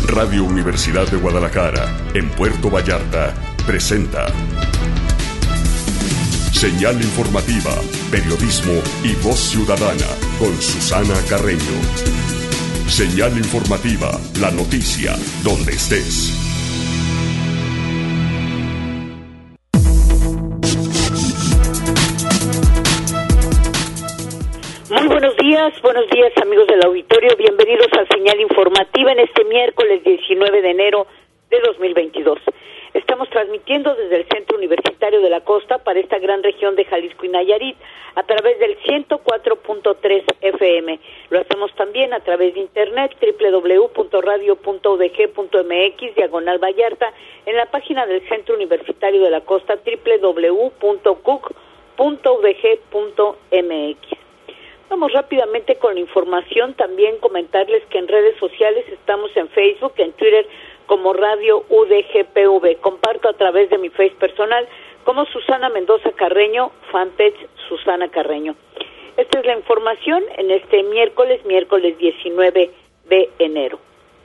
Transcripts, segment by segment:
Radio Universidad de Guadalajara, en Puerto Vallarta, presenta Señal Informativa, Periodismo y Voz Ciudadana, con Susana Carreño. Señal Informativa, la noticia, donde estés. Muy buenos días amigos del auditorio, bienvenidos a Señal Informativa en este miércoles 19 de enero de 2022. Estamos transmitiendo desde el Centro Universitario de la Costa para esta gran región de Jalisco y Nayarit a través del 104.3 FM. Lo hacemos también a través de internet www.radio.udg.mx/Vallarta, en la página del Centro Universitario de la Costa www.cuc.udg.mx. Vamos rápidamente con la información. También comentarles que en redes sociales estamos en Facebook, en Twitter como Radio UDGPV. Comparto a través de mi Face personal como Susana Mendoza Carreño, fanpage Susana Carreño. Esta es la información en este miércoles 19 de enero.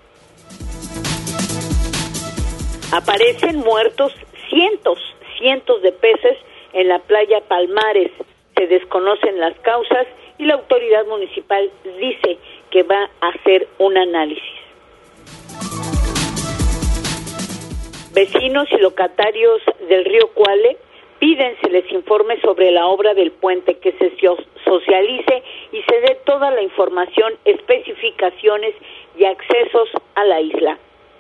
Aparecen muertos cientos de peces en la playa Palmares. Se desconocen las causas y la autoridad municipal dice que va a hacer un análisis. Vecinos y locatarios del río Cuale piden se les informe sobre la obra del puente, que se socialice y se dé toda la información, especificaciones y accesos a la isla.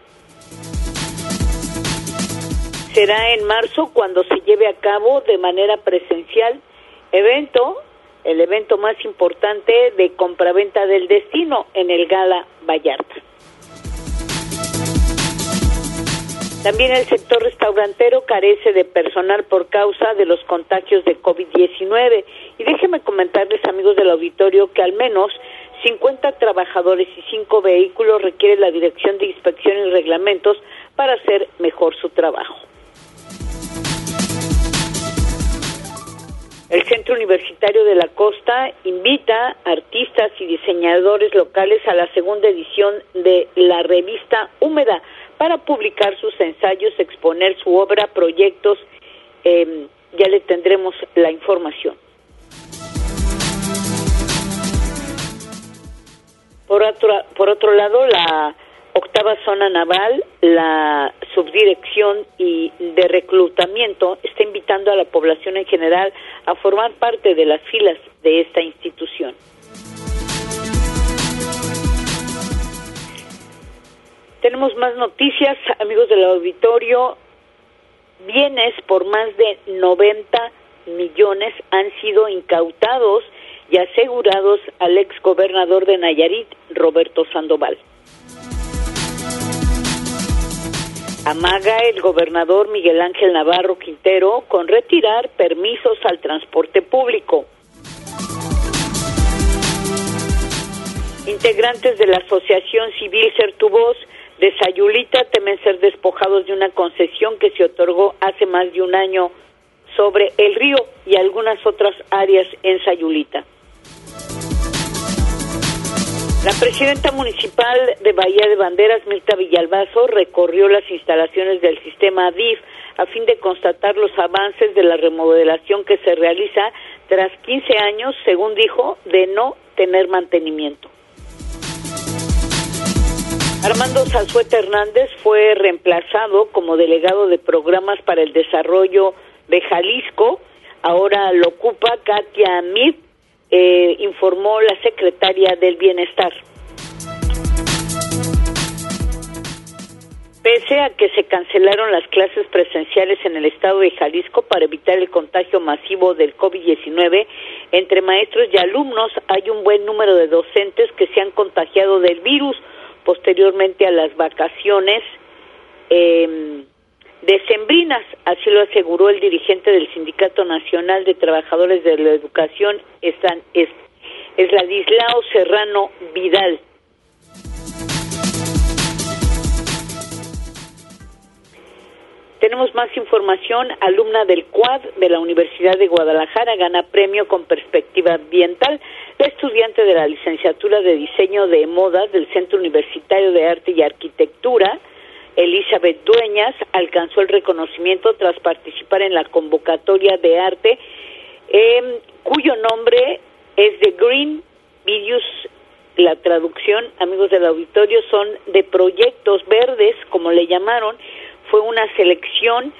Será en marzo cuando se lleve a cabo de manera presencial el evento más importante de compraventa del destino en el Gala Vallarta. También el sector restaurantero carece de personal por causa de los contagios de COVID-19. Y déjenme comentarles, amigos del auditorio, que al menos 50 trabajadores y 5 vehículos requiere la Dirección de Inspección y Reglamentos para hacer mejor su trabajo. El Centro Universitario de la Costa invita a artistas y diseñadores locales a la segunda edición de la revista Húmeda para publicar sus ensayos, exponer su obra, proyectos. Ya le tendremos la información. Por otro lado, la Octava Zona Naval, la Subdirección de Reclutamiento, está invitando a la población en general a formar parte de las filas de esta institución. Tenemos más noticias, amigos del auditorio. Bienes por más de 90 millones han sido incautados y asegurados al exgobernador de Nayarit, Roberto Sandoval. Amaga el gobernador Miguel Ángel Navarro Quintero con retirar permisos al transporte público. Integrantes de la Asociación Civil Ser Tu Voz de Sayulita temen ser despojados de una concesión que se otorgó hace más de un año sobre el río y algunas otras áreas en Sayulita. La presidenta municipal de Bahía de Banderas, Mirta Villalbazo, recorrió las instalaciones del sistema DIF a fin de constatar los avances de la remodelación que se realiza tras 15 años, según dijo, de no tener mantenimiento. Armando Zazueta Hernández fue reemplazado como delegado de programas para el desarrollo de Jalisco. Ahora lo ocupa Katia Amid, informó la secretaria del Bienestar. Pese a que se cancelaron las clases presenciales en el estado de Jalisco para evitar el contagio masivo del COVID-19, entre maestros y alumnos hay un buen número de docentes que se han contagiado del virus posteriormente a las vacaciones decembrinas, así lo aseguró el dirigente del Sindicato Nacional de Trabajadores de la Educación, Esladislao Serrano Vidal. Tenemos más información. Alumna del CUAD de la Universidad de Guadalajara gana premio con perspectiva ambiental. La estudiante de la licenciatura de Diseño de Modas del Centro Universitario de Arte y Arquitectura, Elizabeth Dueñas, alcanzó el reconocimiento tras participar en la convocatoria de arte, cuyo nombre es The Green Videos. La traducción, amigos del auditorio, son de proyectos verdes, como le llamaron. Fue una selección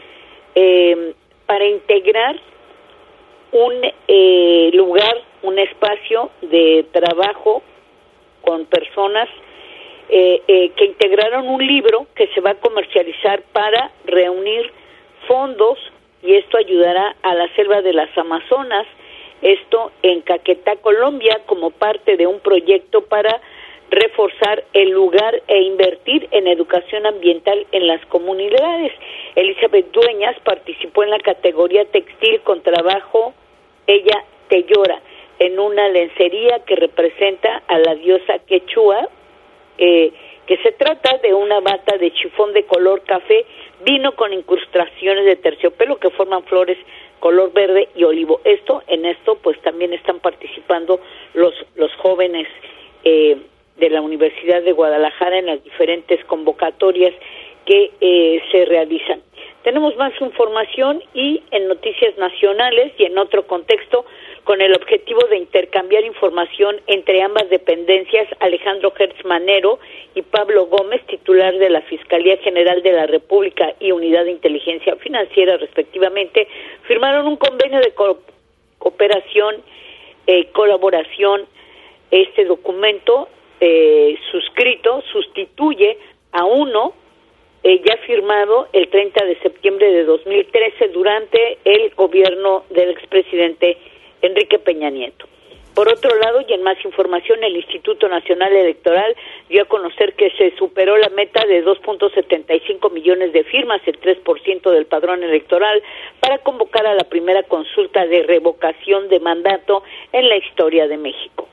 para integrar un lugar, un espacio de trabajo con personas que integraron un libro que se va a comercializar para reunir fondos, y esto ayudará a la selva de las Amazonas, esto en Caquetá, Colombia, como parte de un proyecto para reforzar el lugar e invertir en educación ambiental en las comunidades. Elizabeth Dueñas participó en la categoría textil con trabajo Ella Te Llora, en una lencería que representa a la diosa quechua, que se trata de una bata de chifón de color café, vino con incrustaciones de terciopelo que forman flores color verde y olivo. En esto pues también están participando los jóvenes de la Universidad de Guadalajara en las diferentes convocatorias que se realizan. Tenemos más información, y en noticias nacionales y en otro contexto, con el objetivo de intercambiar información entre ambas dependencias, Alejandro Gertz Manero y Pablo Gómez, titular de la Fiscalía General de la República y Unidad de Inteligencia Financiera, respectivamente, firmaron un convenio de cooperación, colaboración. Este documento suscrito sustituye a uno ya firmado el 30 de septiembre de 2013 durante el gobierno del expresidente Enrique Peña Nieto. Por otro lado, y en más información, el Instituto Nacional Electoral dio a conocer que se superó la meta de 2.75 millones de firmas, el 3% del padrón electoral, para convocar a la primera consulta de revocación de mandato en la historia de México.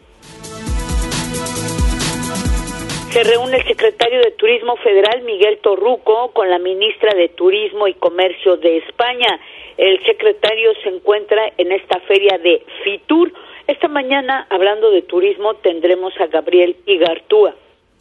Se reúne el secretario de Turismo Federal, Miguel Torruco, con la ministra de Turismo y Comercio de España. El secretario se encuentra en esta feria de Fitur. Esta mañana, hablando de turismo, tendremos a Gabriel Igartúa.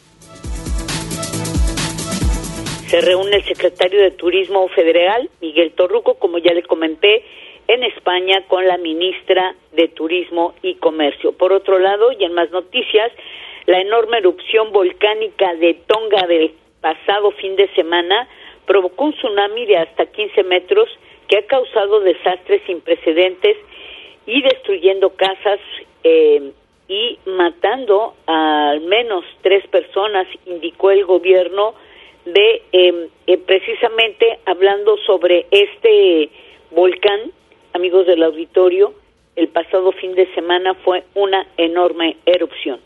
Se reúne el secretario de Turismo Federal, Miguel Torruco, como ya le comenté, en España con la ministra de Turismo y Comercio. Por otro lado, y en más noticias, la enorme erupción volcánica de Tonga del pasado fin de semana provocó un tsunami de hasta 15 metros que ha causado desastres sin precedentes y destruyendo casas y matando a al menos 3 personas, indicó el gobierno precisamente hablando sobre este volcán. Amigos del auditorio, el pasado fin de semana fue una enorme erupción.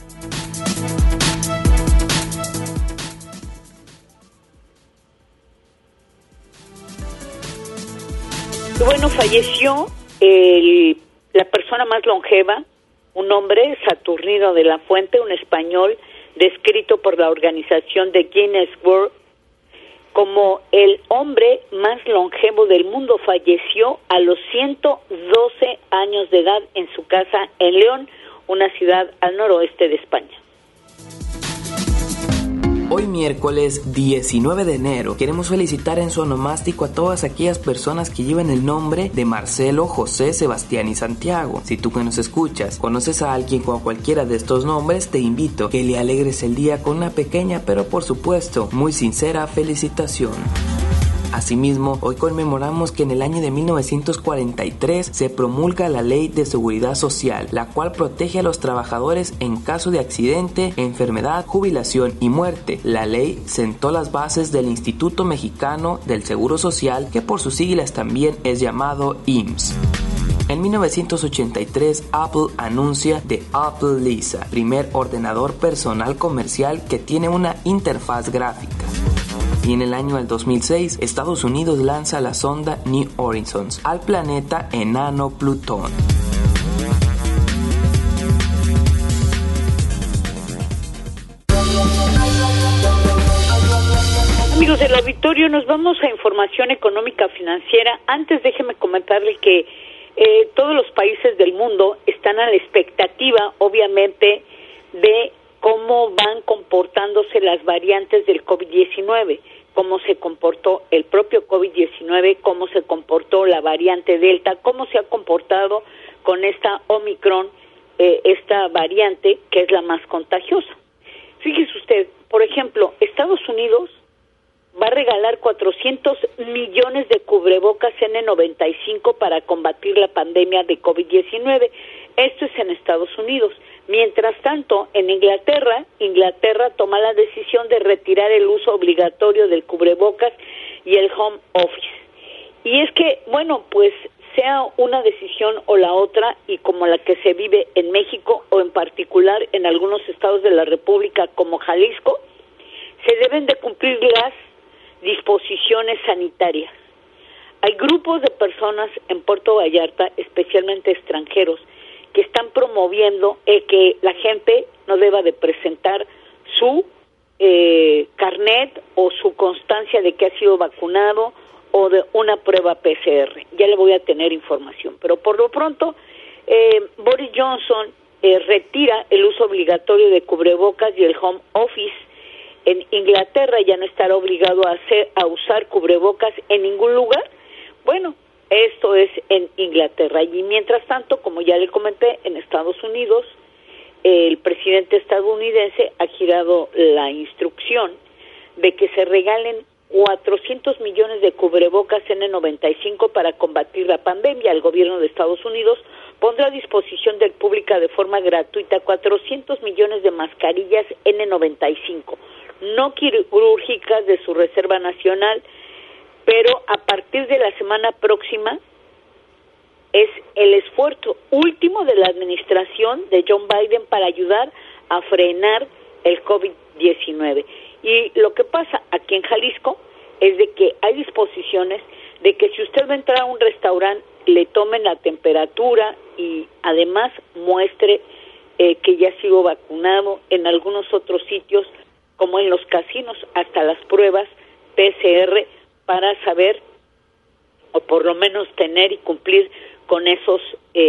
Y bueno, falleció la persona más longeva, un hombre, Saturnino de la Fuente, un español descrito por la organización de Guinness World como el hombre más longevo del mundo. Falleció a los 112 años de edad en su casa en León, una ciudad al noroeste de España. Hoy miércoles 19 de enero queremos felicitar en su onomástico a todas aquellas personas que llevan el nombre de Marcelo, José, Sebastián y Santiago. Si tú que nos escuchas conoces a alguien con cualquiera de estos nombres, te invito que le alegres el día con una pequeña pero por supuesto muy sincera felicitación. Asimismo, hoy conmemoramos que en el año de 1943 se promulga la Ley de Seguridad Social, la cual protege a los trabajadores en caso de accidente, enfermedad, jubilación y muerte. La ley sentó las bases del Instituto Mexicano del Seguro Social, que por sus siglas también es llamado IMSS. En 1983, Apple anuncia The Apple Lisa, primer ordenador personal comercial que tiene una interfaz gráfica. Y en el año del 2006, Estados Unidos lanza la sonda New Horizons al planeta enano Plutón. Amigos del auditorio, nos vamos a información económica financiera. Antes déjeme comentarle que todos los países del mundo están a la expectativa, obviamente, de cómo van comportándose las variantes del COVID-19, cómo se comportó el propio COVID-19, cómo se comportó la variante Delta, cómo se ha comportado con esta Omicron, esta variante que es la más contagiosa. Fíjese usted, por ejemplo, Estados Unidos va a regalar 400 millones de cubrebocas N95 para combatir la pandemia de COVID-19. Esto es en Estados Unidos. Mientras tanto, en Inglaterra toma la decisión de retirar el uso obligatorio del cubrebocas y el home office. Y es que, bueno, pues sea una decisión o la otra, y como la que se vive en México o en particular en algunos estados de la República como Jalisco, se deben de cumplir las disposiciones sanitarias. Hay grupos de personas en Puerto Vallarta, especialmente extranjeros, que están promoviendo que la gente no deba de presentar su carnet o su constancia de que ha sido vacunado o de una prueba PCR. Ya le voy a tener información, pero por lo pronto Boris Johnson retira el uso obligatorio de cubrebocas y el home office. En Inglaterra ya no estará obligado a usar cubrebocas en ningún lugar. Bueno, esto es en Inglaterra. Y mientras tanto, como ya le comenté, en Estados Unidos, el presidente estadounidense ha girado la instrucción de que se regalen 400 millones de cubrebocas N95 para combatir la pandemia. El gobierno de Estados Unidos pondrá a disposición del público de forma gratuita 400 millones de mascarillas N95, no quirúrgicas, de su reserva nacional, pero a partir de la semana próxima es el esfuerzo último de la administración de John Biden para ayudar a frenar el COVID-19. Y lo que pasa aquí en Jalisco es de que hay disposiciones de que si usted va a entrar a un restaurante, le tomen la temperatura y además muestre que ya ha sido vacunado. En algunos otros sitios, como en los casinos, hasta las pruebas PCR para saber, o por lo menos tener y cumplir con esos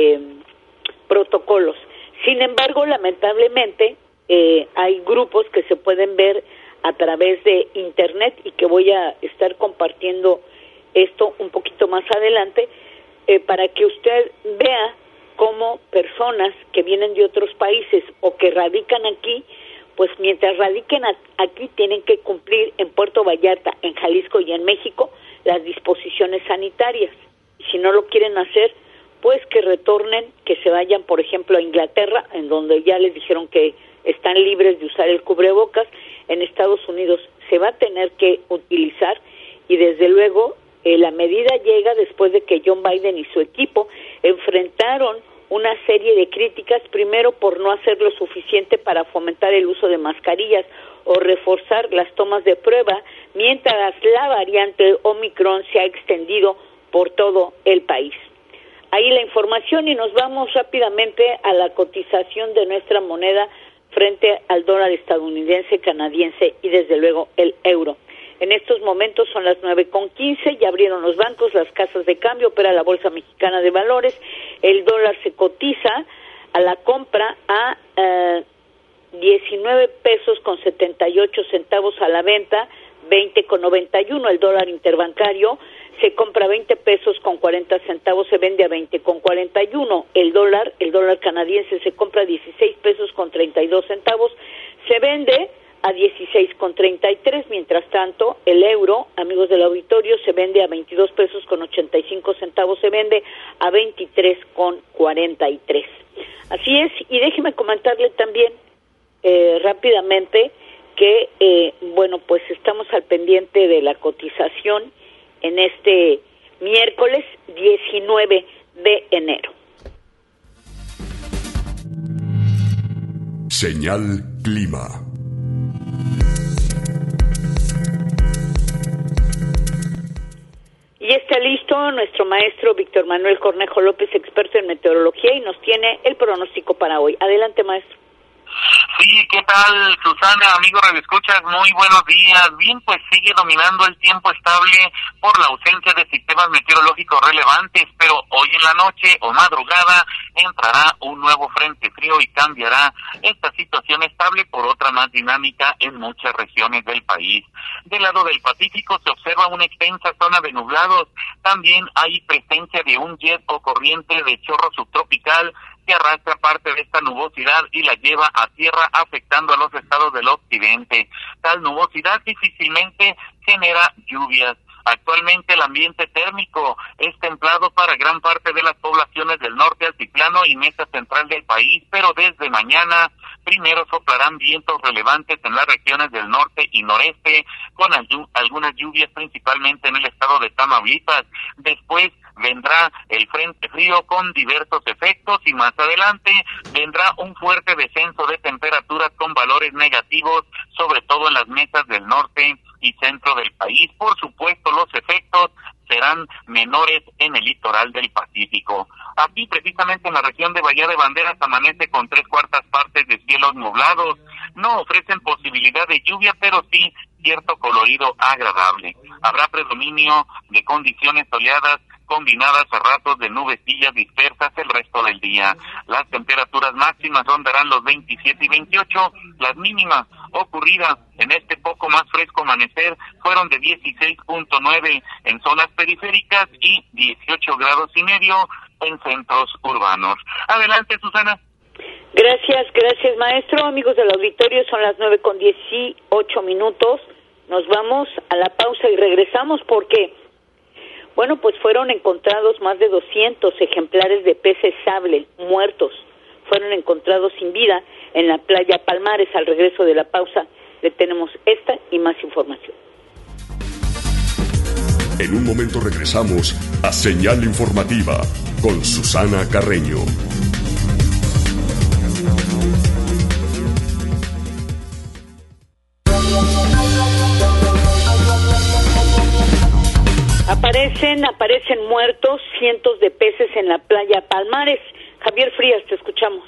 protocolos. Sin embargo, lamentablemente, hay grupos que se pueden ver a través de internet y que voy a estar compartiendo esto un poquito más adelante para que usted vea cómo personas que vienen de otros países o que radican aquí, pues mientras radiquen aquí tienen que cumplir en Puerto Vallarta, en Jalisco y en México las disposiciones sanitarias. Y si no lo quieren hacer, pues que retornen, que se vayan, por ejemplo, a Inglaterra, en donde ya les dijeron que están libres de usar el cubrebocas. En Estados Unidos se va a tener que utilizar, y desde luego la medida llega después de que John Biden y su equipo enfrentaron una serie de críticas, primero por no hacer lo suficiente para fomentar el uso de mascarillas o reforzar las tomas de prueba, mientras la variante Omicron se ha extendido por todo el país. Ahí la información, y nos vamos rápidamente a la cotización de nuestra moneda frente al dólar estadounidense, canadiense y desde luego el euro. En estos momentos son las 9:15, ya abrieron los bancos, las casas de cambio, opera la Bolsa Mexicana de Valores. El dólar se cotiza a la compra a 19 pesos con 78 centavos, a la venta 20,91. El dólar interbancario se compra a 20 pesos con 40 centavos, se vende a 20,41. El dólar canadiense se compra a 16 pesos con 32 centavos, se vende a 16,33. Mientras tanto, el euro, amigos del auditorio, se vende a 22 pesos con 85 centavos, se vende a 23,43. Así es, y déjeme comentarle también rápidamente que, bueno, pues estamos al pendiente de la cotización en este miércoles 19 de enero. Señal Clima. Y está listo nuestro maestro Víctor Manuel Cornejo López, experto en meteorología, y nos tiene el pronóstico para hoy. Adelante, maestro. Sí, ¿qué tal, Susana? Amigo radioescuchas, muy buenos días. Bien, pues sigue dominando el tiempo estable por la ausencia de sistemas meteorológicos relevantes, pero hoy en la noche o madrugada entrará un nuevo frente frío y cambiará esta situación estable por otra más dinámica en muchas regiones del país. Del lado del Pacífico se observa una extensa zona de nublados. También hay presencia de un jet o corriente de chorro subtropical que arrastra parte de esta nubosidad y la lleva a tierra, afectando a los estados del occidente. Tal nubosidad difícilmente genera lluvias. Actualmente el ambiente térmico es templado para gran parte de las poblaciones del norte altiplano y mesa central del país, pero desde mañana primero soplarán vientos relevantes en las regiones del norte y noreste, con algunas lluvias principalmente en el estado de Tamaulipas. Después vendrá el frente frío con diversos efectos y más adelante vendrá un fuerte descenso de temperaturas con valores negativos, sobre todo en las mesas del norte y centro del país. Por supuesto, los efectos serán menores en el litoral del Pacífico. Aquí, precisamente en la región de Bahía de Banderas, amanece con 3/4 partes de cielos nublados. No ofrecen posibilidad de lluvia, pero sí cierto colorido agradable. Habrá predominio de condiciones soleadas combinadas a ratos de nubecillas dispersas el resto del día. Las temperaturas máximas rondarán los 27 y 28, las mínimas ocurridas en este poco más fresco amanecer fueron de 16.9 en zonas periféricas y 18,5 grados en centros urbanos. Adelante, Susana. Gracias, maestro. Amigos del auditorio, son las 9:18. Nos vamos a la pausa y regresamos porque, bueno, pues fueron encontrados más de 200 ejemplares de peces sable muertos. Fueron encontrados sin vida en la playa Palmares. Al regreso de la pausa le tenemos esta y más información. En un momento regresamos a Señal Informativa con Susana Carreño. Aparecen muertos cientos de peces en la playa Palmares. Javier Frías, te escuchamos.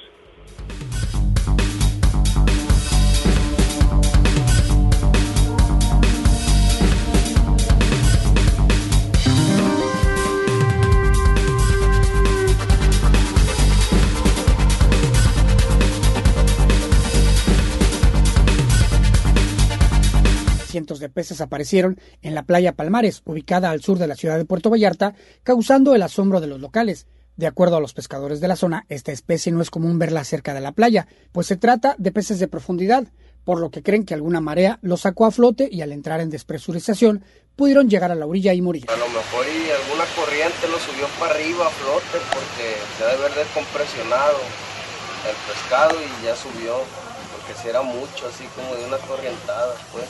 Cientos de peces aparecieron en la playa Palmares, ubicada al sur de la ciudad de Puerto Vallarta, causando el asombro de los locales. De acuerdo a los pescadores de la zona, esta especie no es común verla cerca de la playa, pues se trata de peces de profundidad, por lo que creen que alguna marea los sacó a flote y al entrar en despresurización pudieron llegar a la orilla y morir. A lo mejor y alguna corriente lo subió para arriba a flote porque se debe haber descompresionado el pescado y ya subió, porque si era mucho, así como de una corrientada, pues.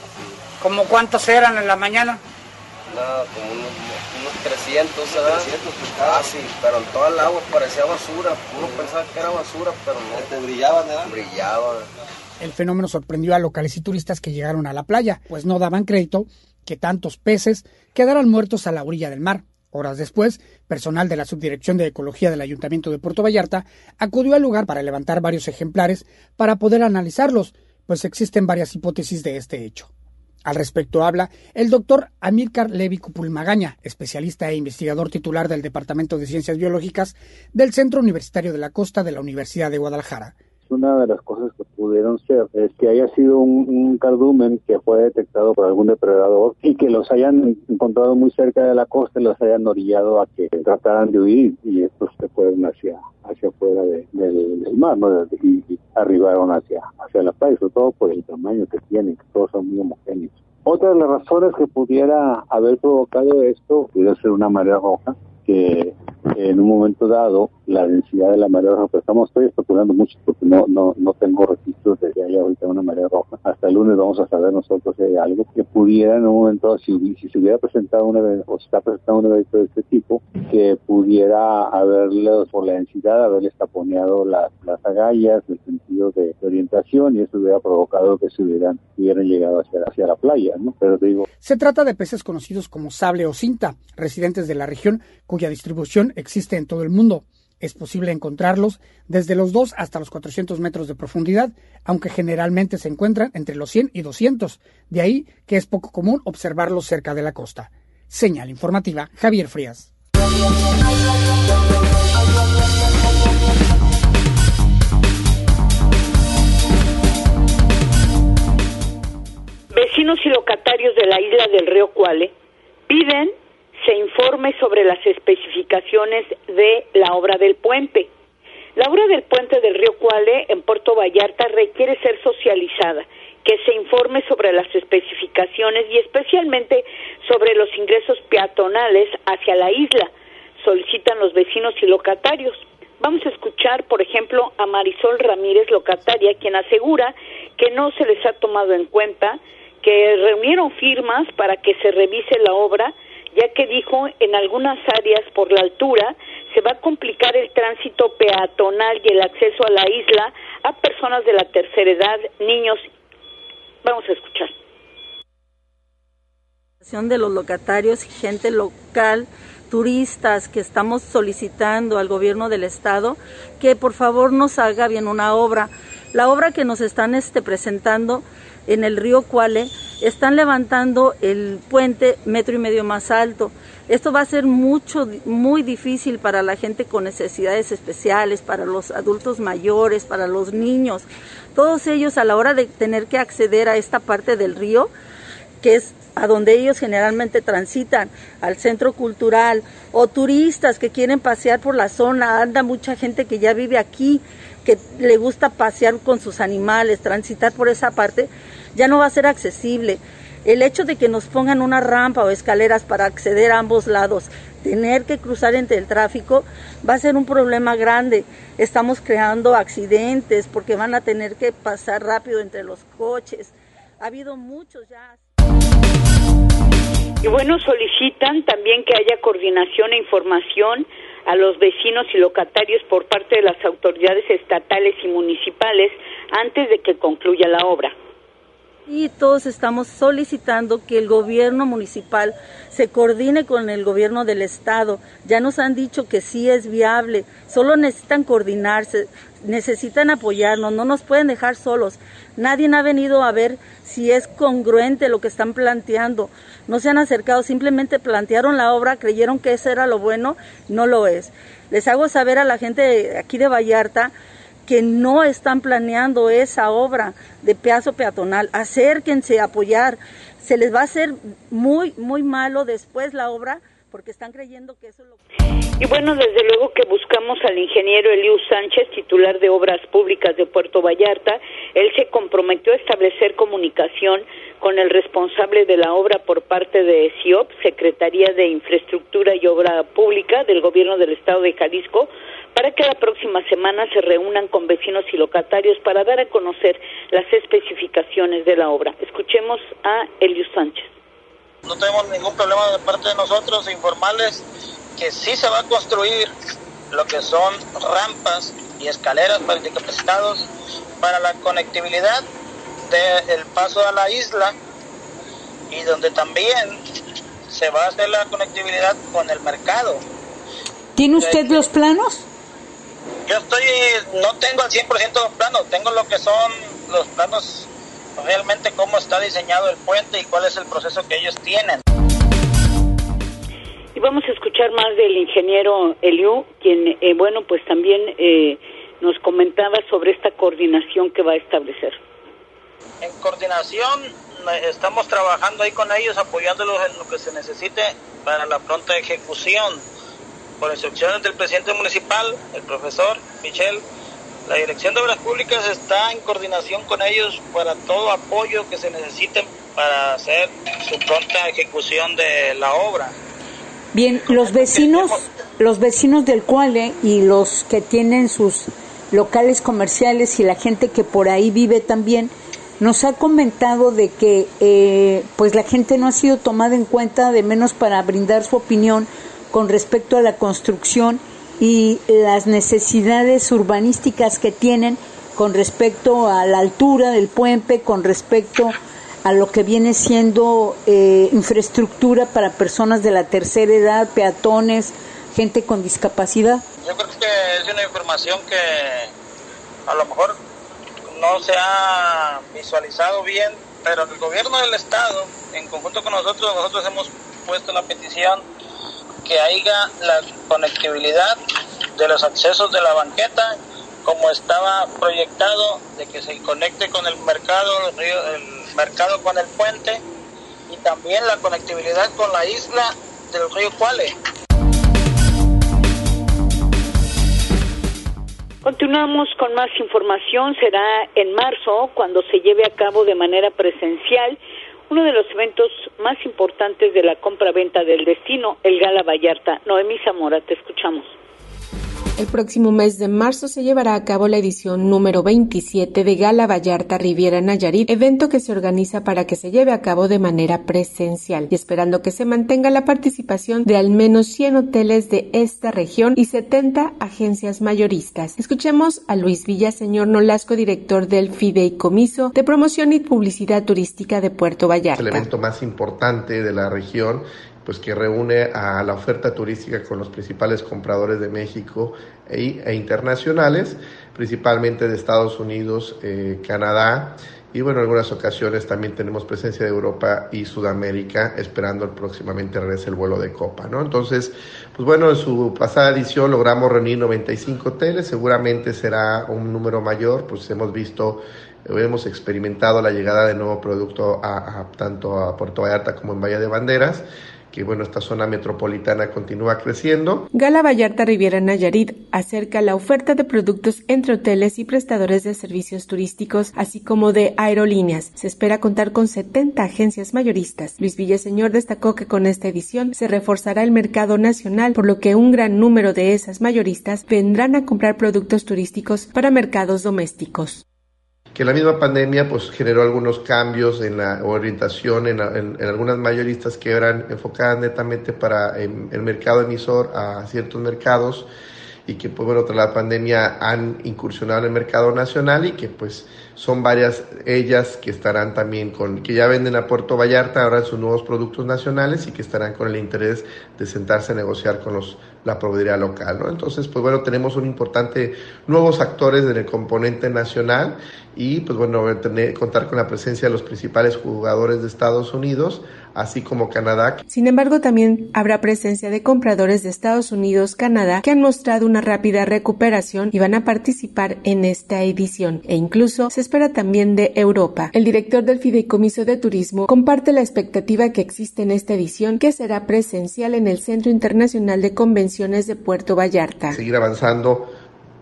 ¿Cómo cuántos eran en la mañana? Nada, como unos 300, ¿sabes? 300 pescados. Sí, pero en toda el agua parecía basura. Uno pensaba que era basura, pero no. ¿Te brillaban, ¿verdad? Brillaban. El fenómeno sorprendió a locales y turistas que llegaron a la playa, pues no daban crédito que tantos peces quedaran muertos a la orilla del mar. Horas después, personal de la Subdirección de Ecología del Ayuntamiento de Puerto Vallarta acudió al lugar para levantar varios ejemplares para poder analizarlos, pues existen varias hipótesis de este hecho. Al respecto habla el doctor Amílcar Levi Cupulmagaña, especialista e investigador titular del Departamento de Ciencias Biológicas del Centro Universitario de la Costa de la Universidad de Guadalajara. Una de las cosas que pudieron ser es que haya sido un cardumen que fue detectado por algún depredador y que los hayan encontrado muy cerca de la costa y los hayan orillado a que trataran de huir y estos se fueron hacia afuera del mar, ¿no? Y arribaron hacia la playa, sobre todo por el tamaño que tienen, que todos son muy homogéneos. Otra de las razones que pudiera haber provocado esto pudiera ser una marea roja, que en un momento dado la densidad de la marea roja, pero estoy especulando mucho porque no tengo registros de que haya ahorita una marea roja. Hasta el lunes vamos a saber nosotros si hay algo que pudiera en un momento dado, si se hubiera presentado un evento, o se está presentando un evento de este tipo, que pudiera haberle, por la densidad, haberles taponeado las agallas, el sentido de orientación, y eso hubiera provocado que se hubieran llegado hacia la playa, ¿no? Pero te digo, se trata de peces conocidos como sable o cinta, residentes de la región, cuya distribución existe en todo el mundo. Es posible encontrarlos desde los 2 hasta los 400 metros de profundidad, aunque generalmente se encuentran entre los 100 y 200. De ahí que es poco común observarlos cerca de la costa. Señal informativa, Javier Frías. Vecinos y locatarios de la isla del Río Cuale piden se informe sobre las especificaciones de la obra del puente. La obra del puente del Río Cuale en Puerto Vallarta requiere ser socializada, que se informe sobre las especificaciones y especialmente sobre los ingresos peatonales hacia la isla, solicitan los vecinos y locatarios. Vamos a escuchar, por ejemplo, a Marisol Ramírez, locataria, quien asegura que no se les ha tomado en cuenta, que reunieron firmas para que se revise la obra, ya que dijo en algunas áreas por la altura se va a complicar el tránsito peatonal y el acceso a la isla a personas de la tercera edad, niños. Vamos a escuchar. De los locatarios y gente local, turistas, que estamos solicitando al gobierno del estado que por favor nos haga bien una obra. La obra que nos están presentando en el río Cuale, están levantando el puente 1.5 metros más alto. Esto va a ser muy difícil para la gente con necesidades especiales, para los adultos mayores, para los niños. Todos ellos a la hora de tener que acceder a esta parte del río, que es a donde ellos generalmente transitan, al centro cultural, o turistas que quieren pasear por la zona, anda mucha gente que ya vive aquí, que le gusta pasear con sus animales, transitar por esa parte, ya no va a ser accesible. El hecho de que nos pongan una rampa o escaleras para acceder a ambos lados, tener que cruzar entre el tráfico, va a ser un problema grande. Estamos creando accidentes porque van a tener que pasar rápido entre los coches. Ha habido muchos ya. Y bueno, solicitan también que haya coordinación e información a los vecinos y locatarios por parte de las autoridades estatales y municipales antes de que concluya la obra. Y todos estamos solicitando que el gobierno municipal se coordine con el gobierno del estado. Ya nos han dicho que sí es viable, solo necesitan coordinarse, necesitan apoyarnos, no nos pueden dejar solos. Nadie ha venido a ver si es congruente lo que están planteando. No se han acercado, simplemente plantearon la obra, creyeron que eso era lo bueno, no lo es. Les hago saber a la gente de aquí de Vallarta que no están planeando esa obra de paso peatonal. Acérquense a apoyar. Se les va a hacer muy malo después la obra porque están creyendo que eso es lo que... Y bueno, desde luego que buscamos al ingeniero Eliú Sánchez, titular de Obras Públicas de Puerto Vallarta. Él se comprometió a establecer comunicación con el responsable de la obra por parte de SIOP, Secretaría de Infraestructura y Obra Pública del Gobierno del Estado de Jalisco, para que la próxima semana se reúnan con vecinos y locatarios para dar a conocer las especificaciones de la obra. Escuchemos a Eliú Sánchez. No tenemos ningún problema de parte de nosotros, informarles que sí se va a construir lo que son rampas y escaleras para discapacitados para la conectividad del paso a la isla, y donde también se va a hacer la conectividad con el mercado. ¿Tiene usted los planos? Yo no tengo al 100% los planos, tengo lo que son los planos, realmente cómo está diseñado el puente y cuál es el proceso que ellos tienen. Y vamos a escuchar más del ingeniero Eliú, quien, pues también nos comentaba sobre esta coordinación que va a establecer. En coordinación estamos trabajando ahí con ellos, apoyándolos en lo que se necesite para la pronta ejecución. Por instrucciones del presidente municipal, el profesor Michel, la Dirección de Obras Públicas está en coordinación con ellos para todo apoyo que se necesiten para hacer su pronta ejecución de la obra. Bien, los vecinos del Cuale y los que tienen sus locales comerciales y la gente que por ahí vive también, nos ha comentado de que pues la gente no ha sido tomada en cuenta, de menos para brindar su opinión con respecto a la construcción y las necesidades urbanísticas que tienen con respecto a la altura del puente, con respecto a lo que viene siendo infraestructura para personas de la tercera edad, peatones, gente con discapacidad? Yo creo que es una información que a lo mejor no se ha visualizado bien, pero el gobierno del estado, en conjunto con nosotros hemos puesto la petición que haya la conectividad de los accesos de la banqueta, como estaba proyectado, de que se conecte con el mercado con el puente, y también la conectividad con la isla del río Cuale. Continuamos con más información. Será en marzo cuando se lleve a cabo de manera presencial uno de los eventos más importantes de la compra-venta del destino, el Gala Vallarta. Noemí Zamora, te escuchamos. El próximo mes de marzo se llevará a cabo la edición número 27 de Gala Vallarta Riviera Nayarit, evento que se organiza para que se lleve a cabo de manera presencial y esperando que se mantenga la participación de al menos 100 hoteles de esta región y 70 agencias mayoristas. Escuchemos a Luis Villaseñor Nolasco, director del Fideicomiso de Promoción y Publicidad Turística de Puerto Vallarta. El evento más importante de la región, pues que reúne a la oferta turística con los principales compradores de México e internacionales, principalmente de Estados Unidos, Canadá, y bueno, en algunas ocasiones también tenemos presencia de Europa y Sudamérica, esperando próximamente regrese el vuelo de Copa, ¿no? Entonces, pues bueno, en su pasada edición logramos reunir 95 hoteles, seguramente será un número mayor, pues hemos experimentado la llegada de nuevo producto tanto a Puerto Vallarta como en Bahía de Banderas, que bueno, esta zona metropolitana continúa creciendo. Gala Vallarta Riviera Nayarit acerca la oferta de productos entre hoteles y prestadores de servicios turísticos, así como de aerolíneas. Se espera contar con 70 agencias mayoristas. Luis Villaseñor destacó que con esta edición se reforzará el mercado nacional, por lo que un gran número de esas mayoristas vendrán a comprar productos turísticos para mercados domésticos. Que la misma pandemia pues generó algunos cambios en la orientación en algunas mayoristas que eran enfocadas netamente para el mercado emisor a ciertos mercados, y que pues bueno, tras la pandemia han incursionado en el mercado nacional, y que pues son varias ellas que estarán también que ya venden a Puerto Vallarta ahora sus nuevos productos nacionales, y que estarán con el interés de sentarse a negociar con la proveeduría local, ¿no? Entonces, pues bueno, tenemos nuevos actores en el componente nacional, y pues bueno, contar con la presencia de los principales jugadores de Estados Unidos, así como Canadá. Sin embargo, también habrá presencia de compradores de Estados Unidos, Canadá, que han mostrado una rápida recuperación y van a participar en esta edición, e incluso se espera también de Europa. El director del Fideicomiso de Turismo comparte la expectativa que existe en esta edición, que será presencial en el Centro Internacional de Convenciones de Puerto Vallarta. Seguir avanzando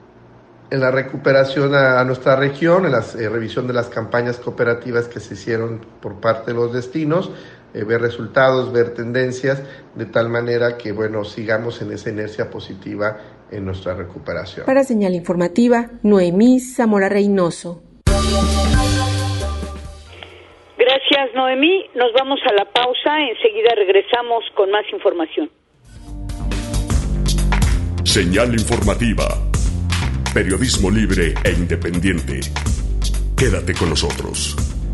en la recuperación a nuestra región, en la revisión de las campañas cooperativas que se hicieron por parte de los destinos, ver resultados, ver tendencias, de tal manera que, bueno, sigamos en esa inercia positiva en nuestra recuperación. Para Señal Informativa, Noemí Zamora Reynoso. Gracias, Noemí. Nos vamos a la pausa. Enseguida regresamos con más información. Señal Informativa. Periodismo libre e independiente. Quédate con nosotros.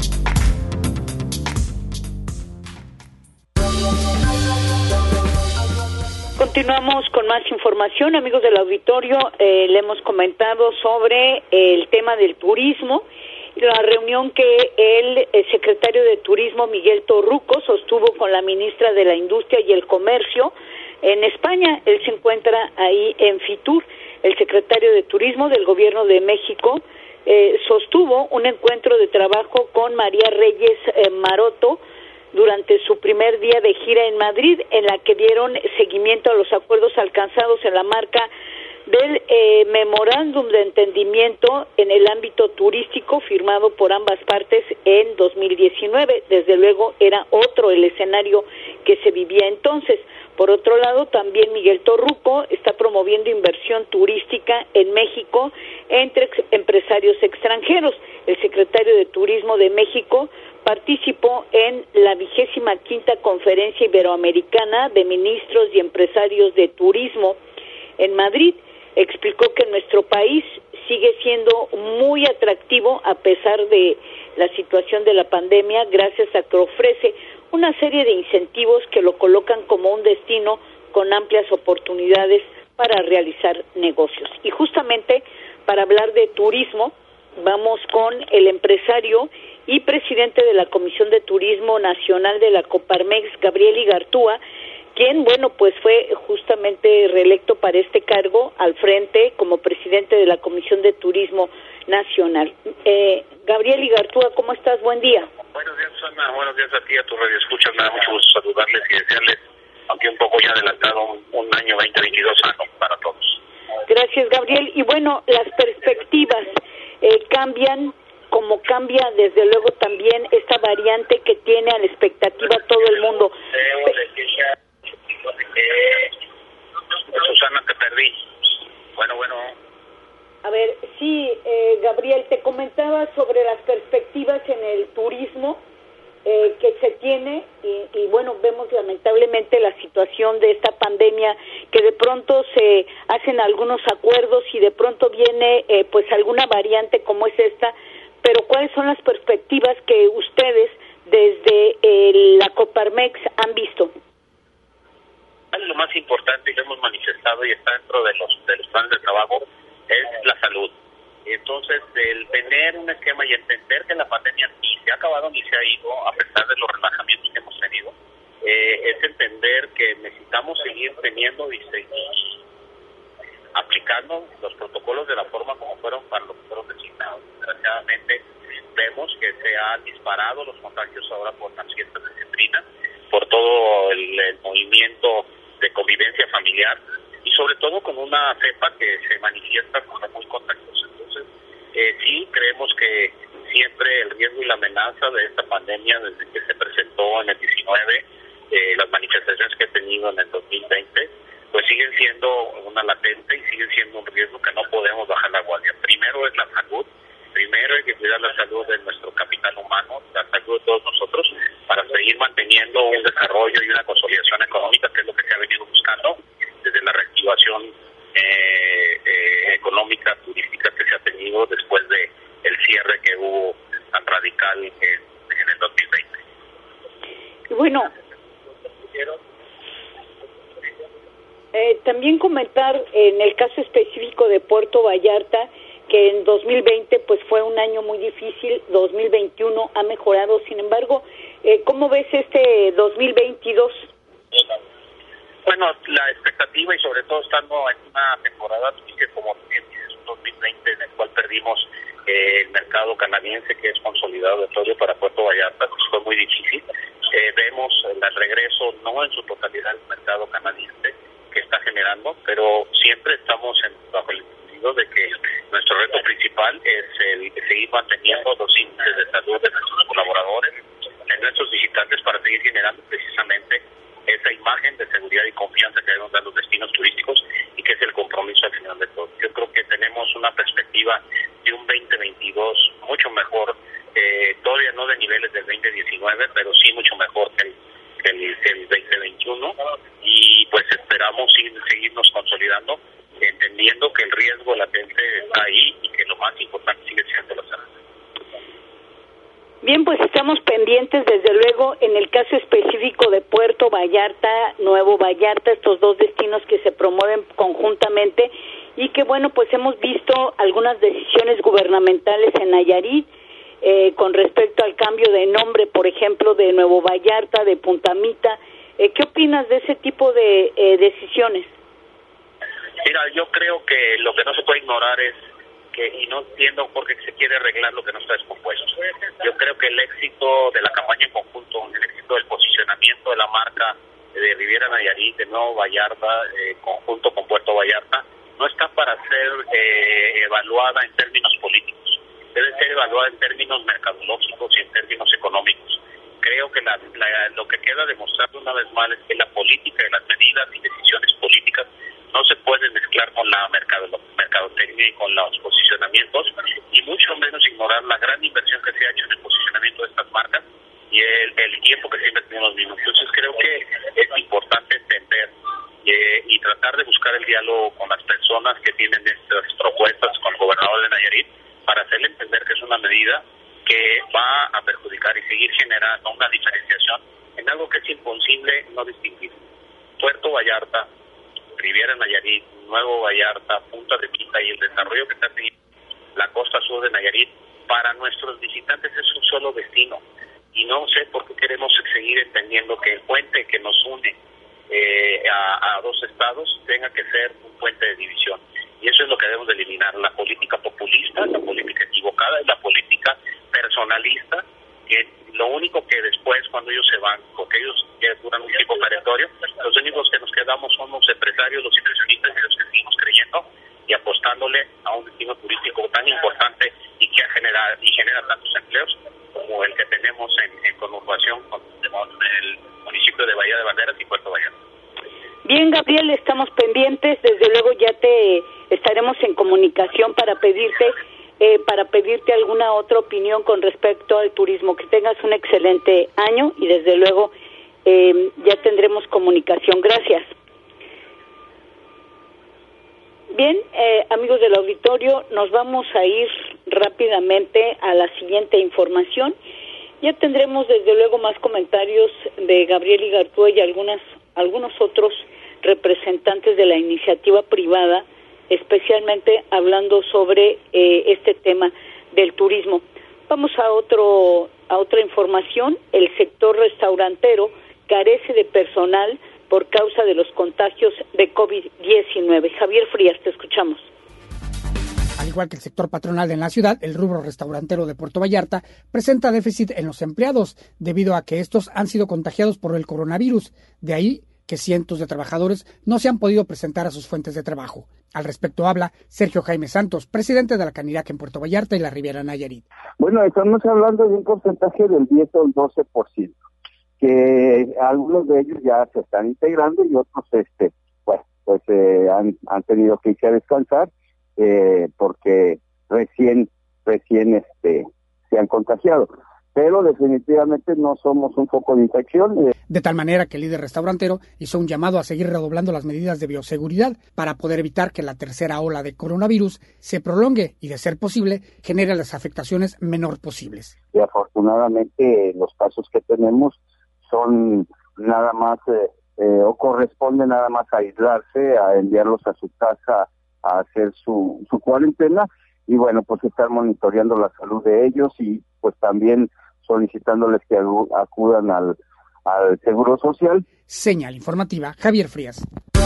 Continuamos con más información, amigos del auditorio. Le hemos comentado sobre el tema del turismo, la reunión que el secretario de Turismo, Miguel Torruco, sostuvo con la ministra de la Industria y el Comercio en España. Él se encuentra ahí en Fitur. El secretario de Turismo del Gobierno de México sostuvo un encuentro de trabajo con María Reyes Maroto durante su primer día de gira en Madrid, en la que dieron seguimiento a los acuerdos alcanzados en la marca del memorándum de entendimiento en el ámbito turístico firmado por ambas partes en 2019. Desde luego era otro el escenario que se vivía entonces. Por otro lado, también Miguel Torruco está promoviendo inversión turística en México entre empresarios extranjeros. El secretario de Turismo de México participó en la 25ª Conferencia Iberoamericana de Ministros y Empresarios de Turismo en Madrid. Explicó que nuestro país sigue siendo muy atractivo a pesar de la situación de la pandemia, gracias a que ofrece una serie de incentivos que lo colocan como un destino con amplias oportunidades para realizar negocios. Y justamente para hablar de turismo, vamos con el empresario y presidente de la Comisión de Turismo Nacional de la Coparmex, Gabriel Igartúa, quien, pues fue justamente reelecto para este cargo al frente como presidente de la Comisión de Turismo Nacional. Gabriel Igartúa, ¿cómo estás? Buen día. Buenos días, Susana. Buenos días a ti, a tu radio escuchas. Me da mucho gusto saludarles y desearles, aunque un poco ya adelantado, un año 2022 sano para todos. Gracias, Gabriel. Y las perspectivas cambian, como cambia desde luego también esta variante que tiene a la expectativa todo el mundo. Susana, te perdí. Bueno. A ver, sí, Gabriel, te comentaba sobre las perspectivas en el turismo que se tiene y vemos lamentablemente la situación de esta pandemia, que de pronto se hacen algunos acuerdos y de pronto viene alguna variante como es esta, pero ¿cuáles son las perspectivas que ustedes desde la Coparmex han visto? Lo más importante, y lo hemos manifestado y está dentro de los planes de trabajo, es la salud. Entonces, el tener un esquema y entender que la pandemia ni se ha acabado ni se ha ido, a pesar de los relajamientos que hemos tenido, es entender que necesitamos seguir teniendo y seguir aplicando los protocolos de la forma como fueron para los que fueron designados. Desgraciadamente, vemos que se han disparado los contagios ahora por las fiestas de sembrina, por todo el movimiento de convivencia familiar y sobre todo con una cepa que se manifiesta como muy contagiosa. Entonces, sí creemos que siempre el riesgo y la amenaza de esta pandemia desde que se presentó en el 19, las manifestaciones que ha tenido en el 2020, pues siguen siendo una latente y siguen siendo un riesgo que no podemos bajar la guardia. Primero es la salud, primero hay que cuidar la salud de nuestro capital humano, la salud de todos nosotros, para seguir manteniendo un desarrollo y una consolidación económica, que es lo que se ha venido buscando desde la reactivación económica, turística que se ha tenido después de el cierre que hubo tan radical en el 2020. Y también comentar en el caso específico de Puerto Vallarta, que en 2020 fue un año muy difícil, 2021 ha mejorado. Sin embargo, ¿cómo ves este 2022? Bueno, la expectativa y sobre todo estando en una temporada difícil como es 2020, en el cual perdimos el mercado canadiense, que es consolidado de todo para Puerto Vallarta, pues fue muy difícil. Vemos el regreso, no en su totalidad, del mercado canadiense que está generando, pero siempre estamos bajo el entendido de que nuestro reto principal es el seguir manteniendo los índices de salud de nuestros colaboradores, de nuestros visitantes, para seguir generando precisamente esa imagen de seguridad y confianza que deben dar los destinos turísticos y que es el compromiso al final de todo. Yo creo que tenemos una perspectiva de un 2022 mucho mejor, todavía no de niveles del 2019, pero sí mucho mejor que el 2021, y pues esperamos seguirnos consolidando, entendiendo que el riesgo latente está ahí y que lo más importante sigue siendo la salud. Bien, pues estamos pendientes, desde luego, en el caso específico de Puerto Vallarta, Nuevo Vallarta, estos dos destinos que se promueven conjuntamente y que, pues hemos visto algunas decisiones gubernamentales en Nayarit con respecto al cambio de nombre, por ejemplo, de Nuevo Vallarta, de Punta Mita. ¿Qué opinas de ese tipo de decisiones? Mira, yo creo que lo que no se puede ignorar es y no entiendo por qué se quiere arreglar lo que no está descompuesto. Yo creo que el éxito de la campaña en conjunto, el éxito del posicionamiento de la marca de Riviera Nayarit, de Nuevo Vallarta, conjunto con Puerto Vallarta, no está para ser evaluada en términos políticos. Debe ser evaluada en términos mercadológicos y en términos económicos. Creo que lo que queda demostrado una vez más es que la política y las medidas y decisiones políticas no se pueden mezclar con la mercadotecnia y con los posicionamientos, y mucho menos ignorar la gran inversión que se ha hecho en el posicionamiento de estas marcas y el tiempo que siempre tenemos los mismos. Entonces creo que es importante entender y tratar de buscar el diálogo con las personas que tienen estas propuestas, con el gobernador de Nayarit, para hacerle entender que es una medida que va a perjudicar y seguir generando una diferenciación en algo que es imposible no distinguir. Puerto Vallarta, Riviera Nayarit, Nuevo Vallarta, Punta de Pita y el desarrollo que está teniendo la costa sur de Nayarit, para nuestros visitantes es un solo destino. Y no sé por qué queremos seguir entendiendo que el puente que nos une a dos estados tenga que ser un puente de división. Y eso es lo que debemos de eliminar, la política populista, la política equivocada y la política personalista, que lo único que después, cuando ellos se van, porque ellos ya duran un tiempo perentorio, los únicos que nos quedamos son los empresarios, los inversionistas y los que seguimos creyendo y apostándole a un destino turístico tan importante y que genera tantos empleos como el que tenemos en conurbación con el municipio de Bahía de Banderas y Puerto Vallarta. Bien, Gabriel, estamos pendientes. Desde luego ya te estaremos en comunicación para pedirte alguna otra opinión con respecto al turismo. Que tengas un excelente año y desde luego ya tendremos comunicación. Gracias. Bien, amigos del auditorio, nos vamos a ir rápidamente a la siguiente información. Ya tendremos desde luego más comentarios de Gabriel Igartua y algunos otros representantes de la iniciativa privada, especialmente hablando sobre este tema del turismo. Vamos a otra información. El sector restaurantero carece de personal por causa de los contagios de COVID-19. Javier Frías, te escuchamos. Al igual que el sector patronal en la ciudad, el rubro restaurantero de Puerto Vallarta presenta déficit en los empleados, debido a que estos han sido contagiados por el coronavirus. De ahí que cientos de trabajadores no se han podido presentar a sus fuentes de trabajo. Al respecto habla Sergio Jaime Santos, presidente de la Canirac en Puerto Vallarta y la Riviera Nayarit. Bueno, estamos hablando de un porcentaje del 10 o el 12%, que algunos de ellos ya se están integrando y otros han tenido que irse a descansar porque recién se han contagiado. Pero definitivamente no somos un foco de infección. De tal manera que el líder restaurantero hizo un llamado a seguir redoblando las medidas de bioseguridad para poder evitar que la tercera ola de coronavirus se prolongue y, de ser posible, genere las afectaciones menor posibles. Y afortunadamente los casos que tenemos son nada más o corresponde nada más a aislarse, a enviarlos a su casa a hacer su cuarentena y bueno, pues estar monitoreando la salud de ellos y pues también solicitándoles que acudan al Seguro Social. Señal informativa, Javier Frías.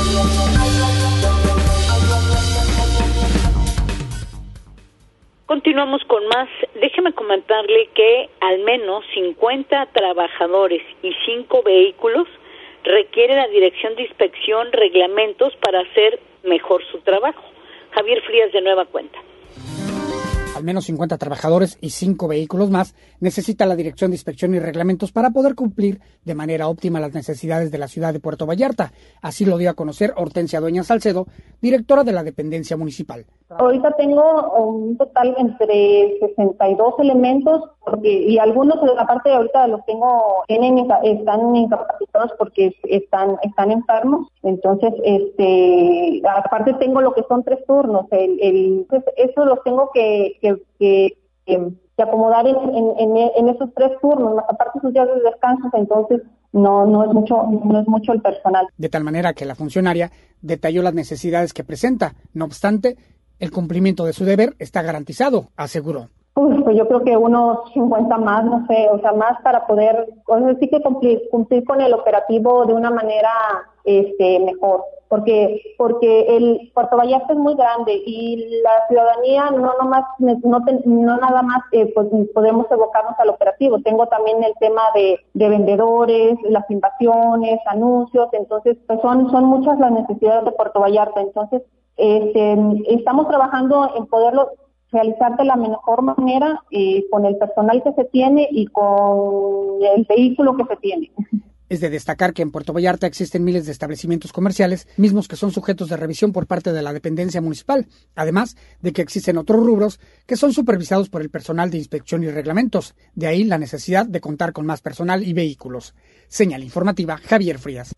Continuamos con más. Déjeme comentarle que al menos 50 trabajadores y 5 vehículos requiere la Dirección de Inspección reglamentos para hacer mejor su trabajo. Javier Frías, de nueva cuenta. Al menos 50 trabajadores y 5 vehículos más necesita la Dirección de Inspección y Reglamentos para poder cumplir de manera óptima las necesidades de la ciudad de Puerto Vallarta. Así lo dio a conocer Hortensia Dueñas Salcedo, directora de la dependencia municipal. Ahorita tengo un total entre 62 elementos y algunos, aparte de ahorita los tengo, están incapacitados porque están enfermos. Entonces, aparte tengo lo que son 3 turnos. Eso los tengo que acomodar en esos 3 turnos, más aparte sus días de descanso. Entonces no es mucho el personal. De tal manera que la funcionaria detalló las necesidades que presenta. No obstante, el cumplimiento de su deber está garantizado, aseguró. Pues yo creo que unos 50 más, no sé, o sea, más para poder, sí que cumplir con el operativo de una manera mejor, porque el Puerto Vallarta es muy grande y la ciudadanía no nada más pues podemos evocarnos al operativo. Tengo también el tema de vendedores, las invasiones, anuncios, entonces pues son muchas las necesidades de Puerto Vallarta. Entonces estamos trabajando en poderlo realizar de la mejor manera con el personal que se tiene y con el vehículo que se tiene. Es de destacar que en Puerto Vallarta existen miles de establecimientos comerciales, mismos que son sujetos de revisión por parte de la dependencia municipal, además de que existen otros rubros que son supervisados por el personal de inspección y reglamentos. De ahí la necesidad de contar con más personal y vehículos. Señal informativa, Javier Frías.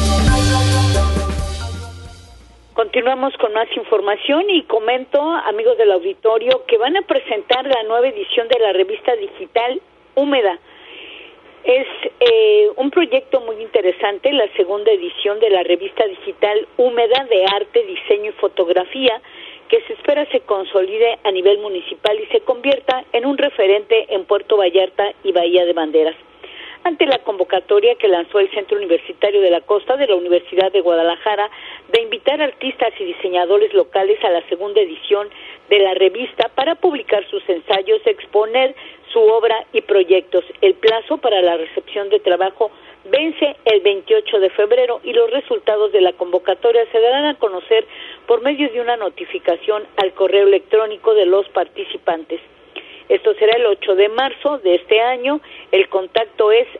Continuamos con más información y comento, amigos del auditorio, que van a presentar la nueva edición de la revista digital Húmeda. Es un proyecto muy interesante, la segunda edición de la revista digital Húmeda de Arte, Diseño y Fotografía, que se espera se consolide a nivel municipal y se convierta en un referente en Puerto Vallarta y Bahía de Banderas. Ante la convocatoria que lanzó el Centro Universitario de la Costa de la Universidad de Guadalajara de invitar artistas y diseñadores locales a la segunda edición de la revista para publicar sus ensayos, exponer su obra y proyectos. El plazo para la recepción de trabajo vence el 28 de febrero y los resultados de la convocatoria se darán a conocer por medio de una notificación al correo electrónico de los participantes. Esto será el 8 de marzo de este año. El contacto es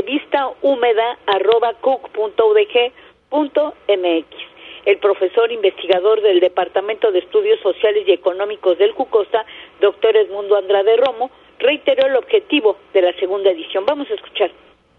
revistahúmeda@cuc.udg.mx. El profesor investigador del Departamento de Estudios Sociales y Económicos del JUCOSA, doctor Edmundo Andrade Romo, reiteró el objetivo de la segunda edición. Vamos a escuchar.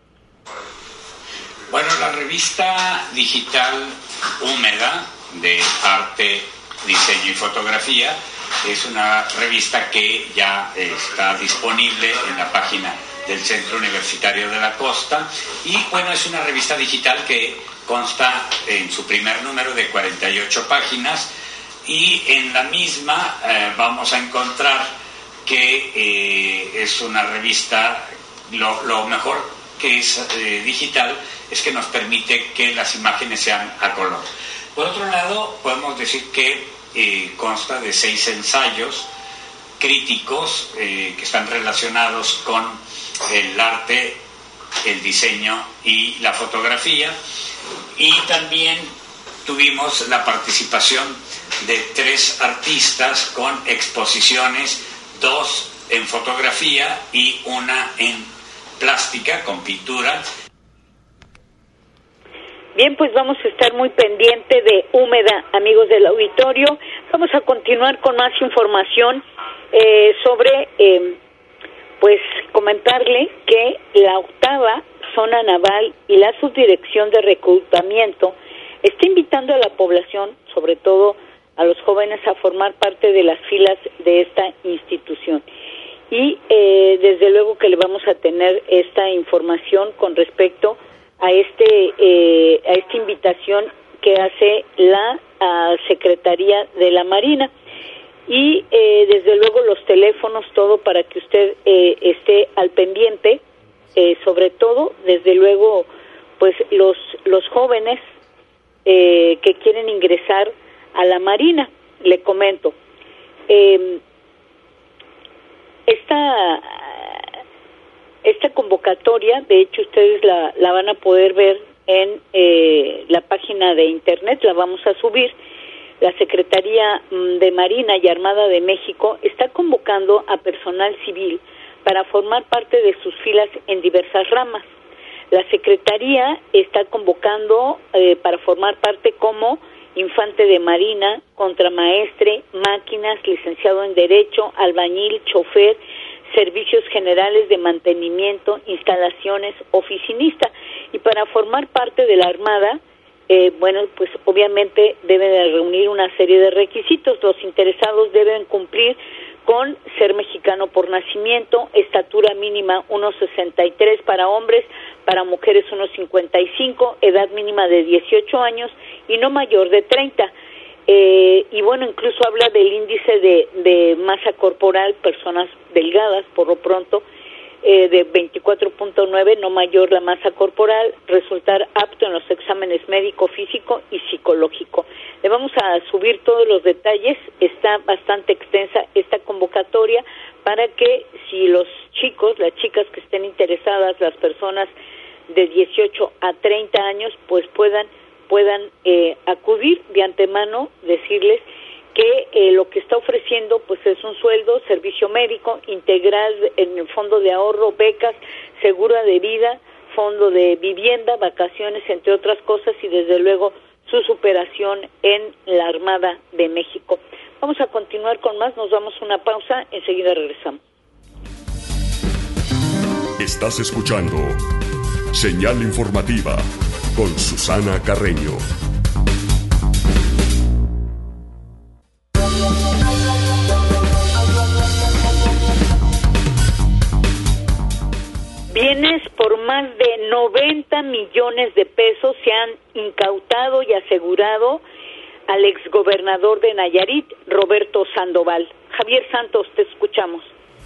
Bueno, la revista digital Húmeda de Arte, Diseño y Fotografía es una revista que ya está disponible en la página del Centro Universitario de la Costa y bueno, es una revista digital que consta en su primer número de 48 páginas y en la misma vamos a encontrar que es una revista, lo mejor que es digital es que nos permite que las imágenes sean a color. Por otro lado, podemos decir que consta de 6 ensayos críticos que están relacionados con el arte, el diseño y la fotografía, y también tuvimos la participación de 3 artistas con exposiciones, 2 en fotografía y 1 en plástica con pintura. Bien, pues vamos a estar muy pendiente de Húmeda, amigos del auditorio. Vamos a continuar con más información sobre, pues comentarle que la 8ª Zona Naval y la Subdirección de Reclutamiento está invitando a la población, sobre todo a los jóvenes, a formar parte de las filas de esta institución. Y desde luego que le vamos a tener esta información con respecto a esta invitación que hace la Secretaría de la Marina y desde luego los teléfonos, todo para que usted esté al pendiente, sobre todo desde luego pues los jóvenes que quieren ingresar a la Marina. Le comento, esta convocatoria, de hecho ustedes la van a poder ver en la página de internet, la vamos a subir. La Secretaría de Marina y Armada de México está convocando a personal civil para formar parte de sus filas en diversas ramas. La Secretaría está convocando para formar parte como infante de marina, contramaestre, máquinas, licenciado en Derecho, albañil, chofer, servicios generales de mantenimiento, instalaciones, oficinista. Y para formar parte de la Armada, bueno, pues obviamente deben de reunir una serie de requisitos. Los interesados deben cumplir con ser mexicano por nacimiento, estatura mínima 1.63 para hombres, para mujeres 1.55, edad mínima de 18 años y no mayor de 30. Y bueno, incluso habla del índice de masa corporal, personas delgadas por lo pronto, de 24.9, no mayor la masa corporal, resultar apto en los exámenes médico, físico y psicológico. Le vamos a subir todos los detalles, está bastante extensa esta convocatoria para que si los chicos, las chicas que estén interesadas, las personas de 18 a 30 años, pues puedan acudir de antemano, decirles que lo que está ofreciendo pues es un sueldo, servicio médico integral en el fondo de ahorro, becas, seguro de vida, fondo de vivienda, vacaciones, entre otras cosas, y desde luego su superación en la Armada de México. Vamos a continuar con más, nos damos una pausa, enseguida regresamos. Estás escuchando Señal Informativa con Susana Carreño. Bienes por más de 90 millones de pesos se han incautado y asegurado al exgobernador de Nayarit, Roberto Sandoval. Javier Santos, te escuchamos.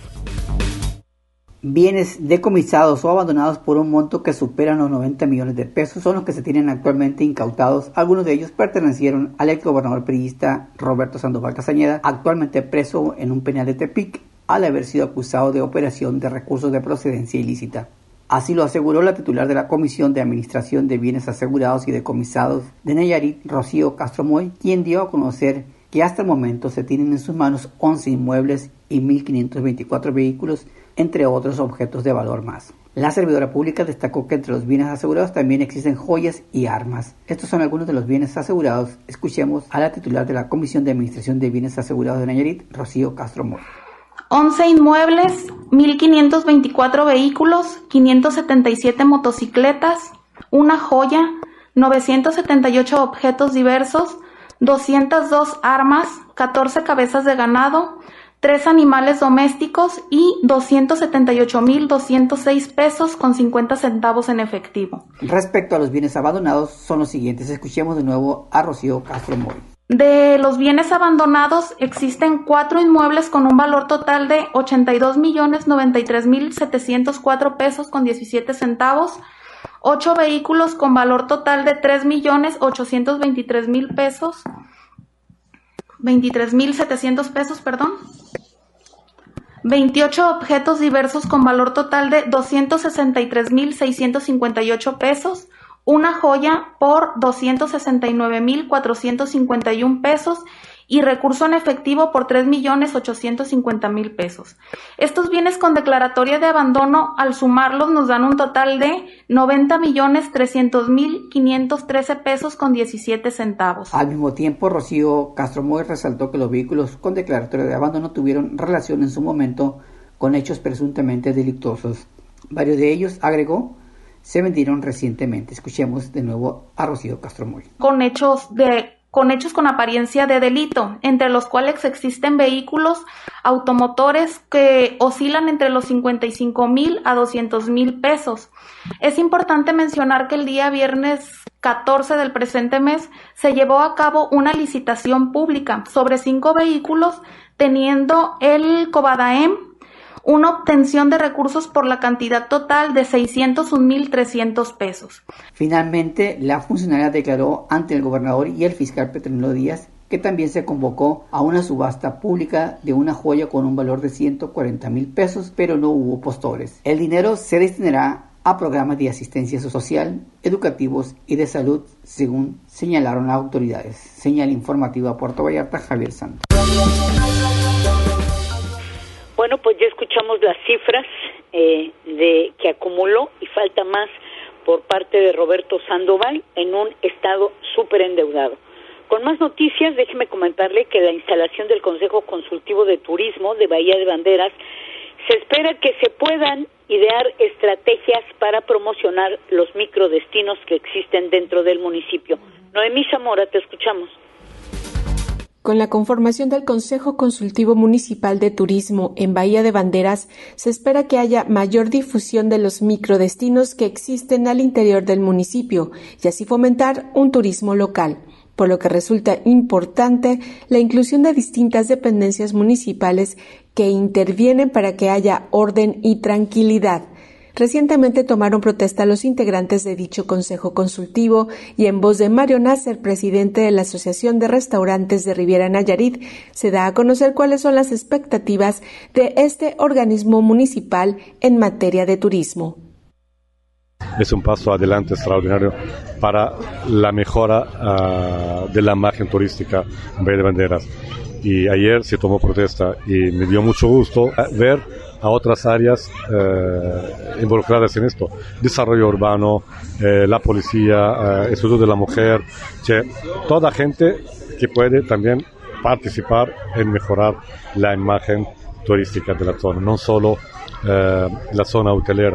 Bienes decomisados o abandonados por un monto que superan los 90 millones de pesos son los que se tienen actualmente incautados. Algunos de ellos pertenecieron al exgobernador priista Roberto Sandoval Castañeda, actualmente preso en un penal de Tepic, al haber sido acusado de operación de recursos de procedencia ilícita. Así lo aseguró la titular de la Comisión de Administración de Bienes Asegurados y Decomisados de Nayarit, Rocío Castro Moy, quien dio a conocer que hasta el momento se tienen en sus manos 11 inmuebles y 1.524 vehículos, entre otros objetos de valor más. La servidora pública destacó que entre los bienes asegurados también existen joyas y armas. Estos son algunos de los bienes asegurados. Escuchemos a la titular de la Comisión de Administración de Bienes Asegurados de Nayarit, Rocío Castro Moy. 11 inmuebles, 1.524 vehículos, 577 motocicletas, una joya, 978 objetos diversos, 202 armas, 14 cabezas de ganado, 3 animales domésticos y 278,206 pesos con 50 centavos en efectivo. Respecto a los bienes abandonados, son los siguientes. Escuchemos de nuevo a Rocío Castro Moy. De los bienes abandonados existen 4 inmuebles con un valor total de 82,093,704 pesos con 17 centavos, 8 vehículos con valor total de 3,823,000 pesos, 23,700 pesos, 28 objetos diversos con valor total de 263,658 pesos, una joya por 269,451 pesos y recurso en efectivo por 3,850,000 pesos. Estos bienes con declaratoria de abandono, al sumarlos, nos dan un total de 90,300,513 pesos con 17 centavos. Al mismo tiempo, Rocío Castro Moy resaltó que los vehículos con declaratoria de abandono tuvieron relación en su momento con hechos presuntamente delictuosos. Varios de ellos, agregó, se vendieron recientemente. Escuchemos de nuevo a Rocío Castro Moy. Con hechos con apariencia de delito, entre los cuales existen vehículos automotores que oscilan entre los 55,000 a 200,000 pesos. Es importante mencionar que el día viernes 14 del presente mes se llevó a cabo una licitación pública sobre 5 vehículos, teniendo el Covadaem una obtención de recursos por la cantidad total de 601,300 pesos. Finalmente, la funcionaria declaró ante el gobernador y el fiscal Petronilo Díaz que también se convocó a una subasta pública de una joya con un valor de 140,000 pesos, pero no hubo postores. El dinero se destinará a programas de asistencia social, educativos y de salud, según señalaron las autoridades. Señal informativa Puerto Vallarta, Javier Santos. Bueno, pues ya escuchamos las cifras de que acumuló y falta más por parte de Roberto Sandoval en un estado súper endeudado. Con más noticias, déjeme comentarle que la instalación del Consejo Consultivo de Turismo de Bahía de Banderas se espera que se puedan idear estrategias para promocionar los microdestinos que existen dentro del municipio. Noemí Zamora, te escuchamos. Con la conformación del Consejo Consultivo Municipal de Turismo en Bahía de Banderas, se espera que haya mayor difusión de los microdestinos que existen al interior del municipio y así fomentar un turismo local, por lo que resulta importante la inclusión de distintas dependencias municipales que intervienen para que haya orden y tranquilidad. Recientemente tomaron protesta los integrantes de dicho Consejo Consultivo y en voz de Mario Nasser, presidente de la Asociación de Restaurantes de Riviera Nayarit, se da a conocer cuáles son las expectativas de este organismo municipal en materia de turismo. Es un paso adelante extraordinario para la mejora de la imagen turística en Bahía de Banderas. Y ayer se tomó protesta y me dio mucho gusto ver a otras áreas involucradas en esto, desarrollo urbano, la policía, Instituto de la Mujer, toda gente que puede también participar en mejorar la imagen turística de la zona, no solo la zona hotelera,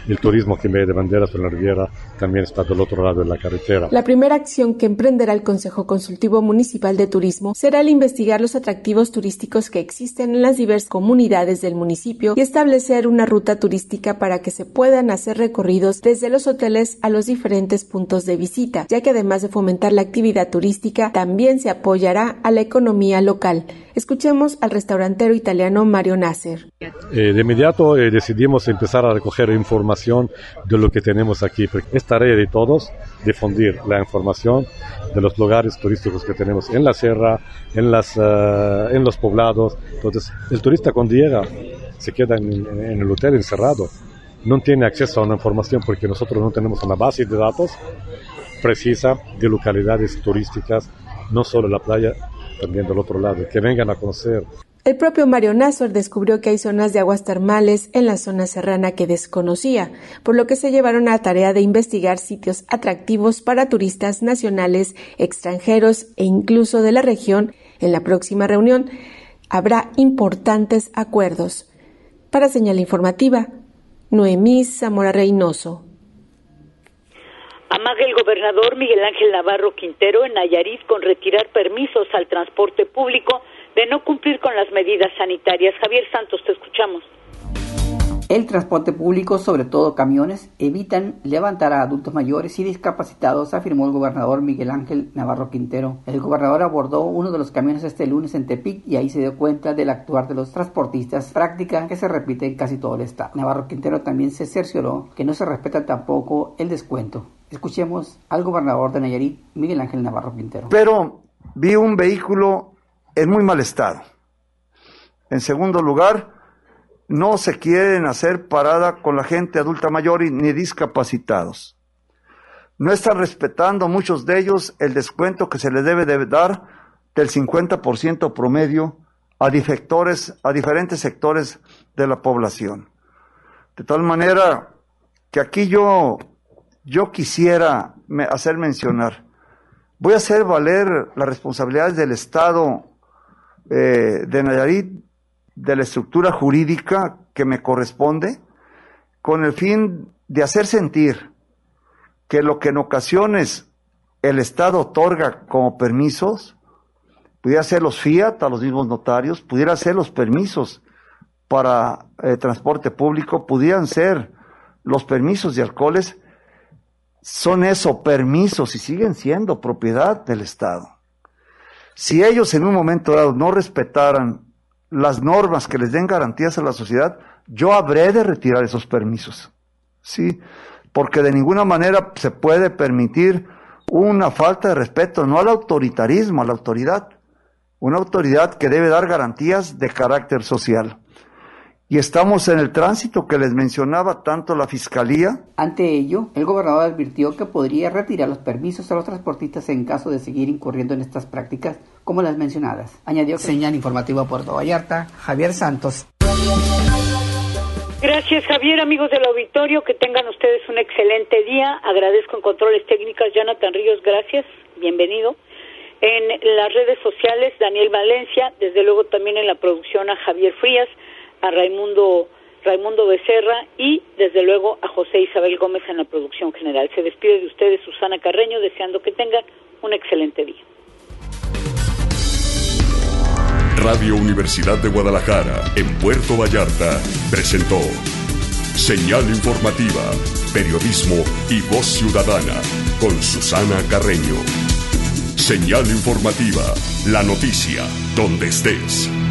el turismo que en vez de banderas por la Riviera también está del otro lado de la carretera. La primera acción que emprenderá el Consejo Consultivo Municipal de Turismo será el investigar los atractivos turísticos que existen en las diversas comunidades del municipio y establecer una ruta turística para que se puedan hacer recorridos desde los hoteles a los diferentes puntos de visita, ya que además de fomentar la actividad turística, también se apoyará a la economía local. Escuchemos al restaurantero italiano Mario Nasser. De inmediato decidimos empezar a recoger información de lo que tenemos aquí. Es tarea de todos difundir la información de los lugares turísticos que tenemos en la sierra, en los poblados. Entonces, el turista cuando llega se queda en el hotel encerrado. No tiene acceso a una información porque nosotros no tenemos una base de datos precisa de localidades turísticas, no solo la playa, también del otro lado, que vengan a conocer. El propio Mario Nasser descubrió que hay zonas de aguas termales en la zona serrana que desconocía, por lo que se llevaron a la tarea de investigar sitios atractivos para turistas nacionales, extranjeros e incluso de la región. En la próxima reunión habrá importantes acuerdos. Para Señal Informativa, Noemí Zamora Reynoso. Amaga el gobernador Miguel Ángel Navarro Quintero en Nayarit con retirar permisos al transporte público de no cumplir con las medidas sanitarias. Javier Santos, te escuchamos. El transporte público, sobre todo camiones, evitan levantar a adultos mayores y discapacitados, afirmó el gobernador Miguel Ángel Navarro Quintero. El gobernador abordó uno de los camiones este lunes en Tepic y ahí se dio cuenta del actuar de los transportistas, práctica que se repite en casi todo el estado. Navarro Quintero también se cercioró que no se respeta tampoco el descuento. Escuchemos al gobernador de Nayarit, Miguel Ángel Navarro Quintero. Pero vi un vehículo en muy mal estado. En segundo lugar, no se quieren hacer parada con la gente adulta mayor ni discapacitados. No están respetando muchos de ellos el descuento que se les debe de dar del 50% promedio a diferentes sectores de la población. De tal manera que aquí yo quisiera hacer mencionar, voy a hacer valer las responsabilidades del Estado de Nayarit, de la estructura jurídica que me corresponde, con el fin de hacer sentir que lo que en ocasiones el Estado otorga como permisos, pudiera ser los Fiat a los mismos notarios, pudiera ser los permisos para transporte público, pudieran ser los permisos de alcoholes, son eso, permisos, y siguen siendo propiedad del Estado. Si ellos en un momento dado no respetaran las normas que les den garantías a la sociedad, yo habré de retirar esos permisos, ¿sí? Porque de ninguna manera se puede permitir una falta de respeto, no al autoritarismo, a la autoridad, una autoridad que debe dar garantías de carácter social. Y estamos en el tránsito que les mencionaba tanto la Fiscalía. Ante ello, el gobernador advirtió que podría retirar los permisos a los transportistas en caso de seguir incurriendo en estas prácticas como las mencionadas. Añadió que... Señal Informativa Puerto Vallarta, Javier Santos. Gracias, Javier. Amigos del auditorio, que tengan ustedes un excelente día. Agradezco en controles técnicos Jonathan Ríos, gracias, bienvenido. En las redes sociales, Daniel Valencia, desde luego también en la producción a Javier Frías, a Raimundo Becerra y desde luego a José Isabel Gómez en la producción general. Se despide de ustedes Susana Carreño, deseando que tengan un excelente día. Radio Universidad de Guadalajara, en Puerto Vallarta, presentó Señal Informativa, Periodismo y Voz Ciudadana, con Susana Carreño. Señal Informativa, la noticia, donde estés.